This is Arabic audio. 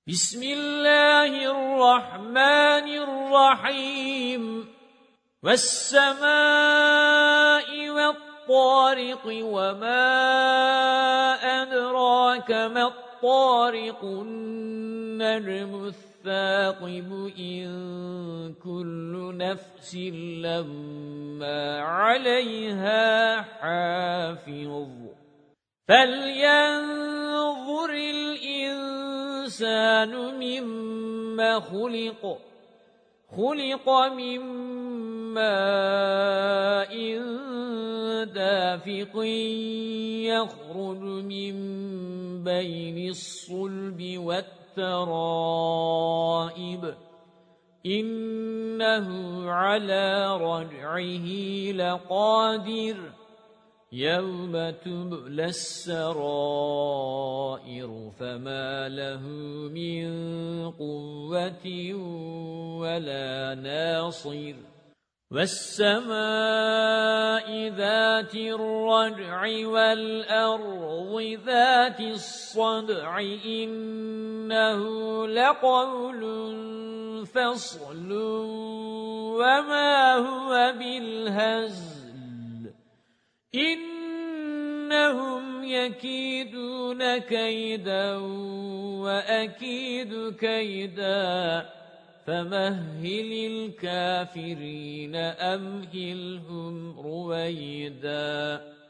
بسم الله الرحمن الرحيم والسماء والطارق وما أدراك ما الطارق النجم الثاقب إن كل نفس لما عليها حافظ فلينظر الإنسان مما خلق من ماء دافق يخرج من بين الصلب والترائب إنه على رجعه لقادر يوم تبلى السرائر فما له من قوة ولا ناصر والسماء ذات الرجع والأرض ذات الصدع إنه لقول فصل وما هو بالهزل إنهم يكيدون كيدا وأكيد كيدا فمهل الكافرين أمهلهم رويدا